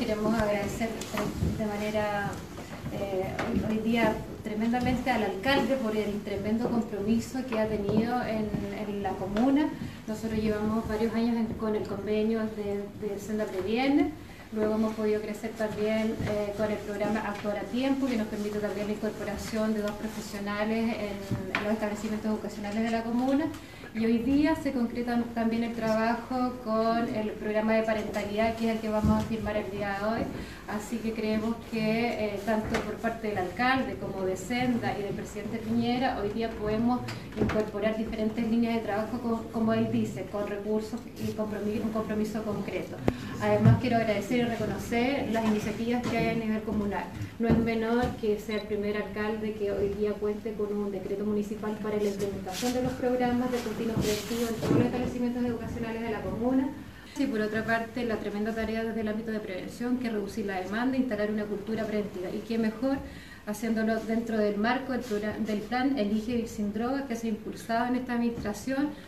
queremos agradecer de manera hoy día tremendamente al alcalde por el tremendo compromiso que ha tenido en la comuna. Nosotros llevamos varios años con el convenio de Senda Previene. Luego hemos podido crecer también con el programa Actuar a Tiempo, que nos permite también la incorporación de 2 profesionales en los establecimientos educacionales de la comuna. Y hoy día se concreta también el trabajo con el programa de parentalidad, que es el que vamos a firmar el día de hoy. Así que creemos que tanto por parte del alcalde como de Senda y del presidente Piñera, hoy día podemos incorporar diferentes líneas de trabajo, como él dice, con recursos y un compromiso concreto. Además, quiero agradecer y reconocer las iniciativas que hay a nivel comunal. No es menor que sea el primer alcalde que hoy día cuente con un decreto municipal para la implementación de los programas de continuo preventivo en todos los establecimientos educacionales de la comuna. Y por otra parte, la tremenda tarea desde el ámbito de prevención, que es reducir la demanda e instalar una cultura preventiva. Y qué mejor haciéndolo dentro del marco del plan Elige Vivir Sin Drogas, que se ha impulsado en esta administración,